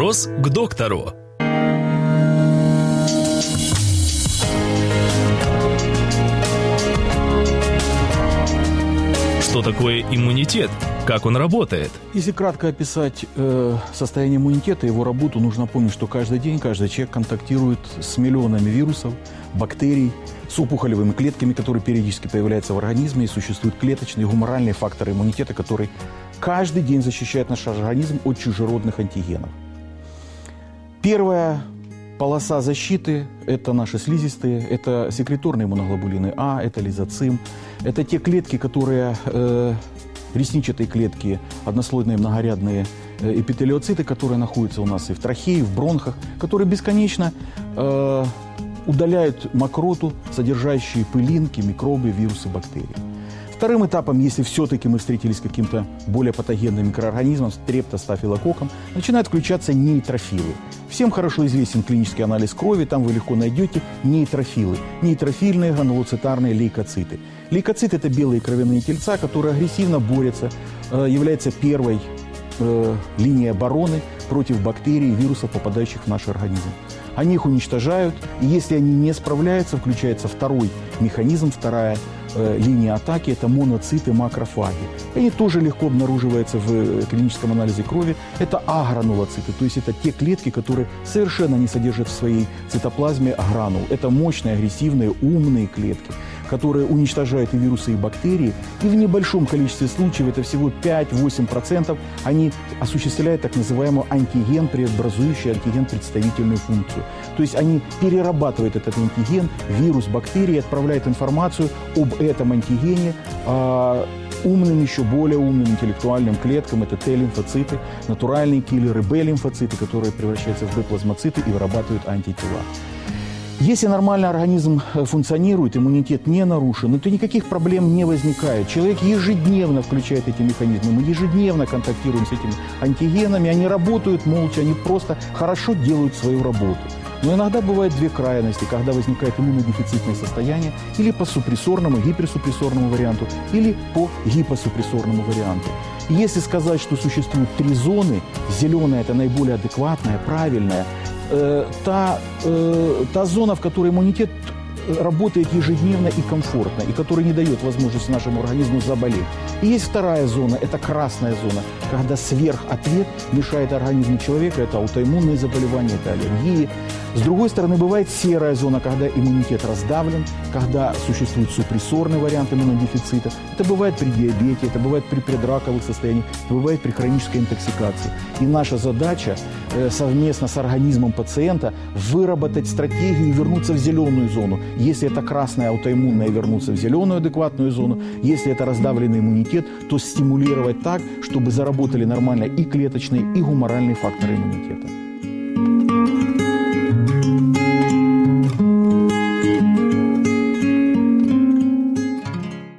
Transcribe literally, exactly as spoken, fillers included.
Вопрос к доктору. Что такое иммунитет? Как он работает? Если кратко описать э, состояние иммунитета, его работу, нужно помнить, что каждый день каждый человек контактирует с миллионами вирусов, бактерий, с опухолевыми клетками, которые периодически появляются в организме, и существуют клеточные гуморальные факторы иммунитета, которые каждый день защищают наш организм от чужеродных антигенов. Первая полоса защиты – это наши слизистые, это секреторные иммуноглобулины А, это лизоцим, это те клетки, которые, э, ресничатые клетки, однослойные многорядные э, эпителиоциты, которые находятся у нас и в трахее, и в бронхах, которые бесконечно э, удаляют мокроту, содержащие пылинки, микробы, вирусы, бактерии. Вторым этапом, если все-таки мы встретились с каким-то более патогенным микроорганизмом, стрептостафилококком, начинают включаться нейтрофилы. Всем хорошо известен клинический анализ крови, там вы легко найдете нейтрофилы, нейтрофильные гранулоцитарные лейкоциты. Лейкоциты – это белые кровяные тельца, которые агрессивно борются, являются первой э, линией обороны против бактерий и вирусов, попадающих в наш организм. Они их уничтожают, и если они не справляются, включается второй механизм, вторая э, линия атаки – это моноциты, макрофаги. Они тоже легко обнаруживаются в клиническом анализе крови. Это агранулоциты, то есть это те клетки, которые совершенно не содержат в своей цитоплазме гранул. Это мощные, агрессивные, умные клетки, которые уничтожают и вирусы, и бактерии. И в небольшом количестве случаев, это всего пять-восемь процентов, они осуществляют так называемый антиген, преобразующий антиген-представительную функцию. То есть они перерабатывают этот антиген, вирус, бактерии, отправляют информацию об этом антигене э, умным, еще более умным интеллектуальным клеткам. Это Т-лимфоциты, натуральные киллеры, Б-лимфоциты, которые превращаются в Б-плазмоциты и вырабатывают антитела. Если нормально организм функционирует, иммунитет не нарушен, то никаких проблем не возникает. Человек ежедневно включает эти механизмы, мы ежедневно контактируем с этими антигенами, они работают молча, они просто хорошо делают свою работу. Но иногда бывают две крайности, когда возникает иммунодефицитное состояние или по супрессорному, гиперсупрессорному варианту, или по гипосупрессорному варианту. И если сказать, что существует три зоны, зеленая – это наиболее адекватная, правильная, э, та, э, та зона, в которой иммунитет работает ежедневно и комфортно, и которая не дает возможности нашему организму заболеть. И есть вторая зона, это красная зона, когда сверхответ мешает организму человека, это аутоиммунные заболевания, это аллергии. С другой стороны, бывает серая зона, когда иммунитет раздавлен, когда существует супрессорный вариант иммунодефицита. Это бывает при диабете, это бывает при предраковых состояниях, это бывает при хронической интоксикации. И наша задача э, совместно с организмом пациента выработать стратегию и вернуться в зеленую зону. Если это красная аутоиммунная, вернуться в зеленую адекватную зону. Если это раздавленный иммунитет, то стимулировать так, чтобы заработали нормально и клеточные, и гуморальные факторы иммунитета.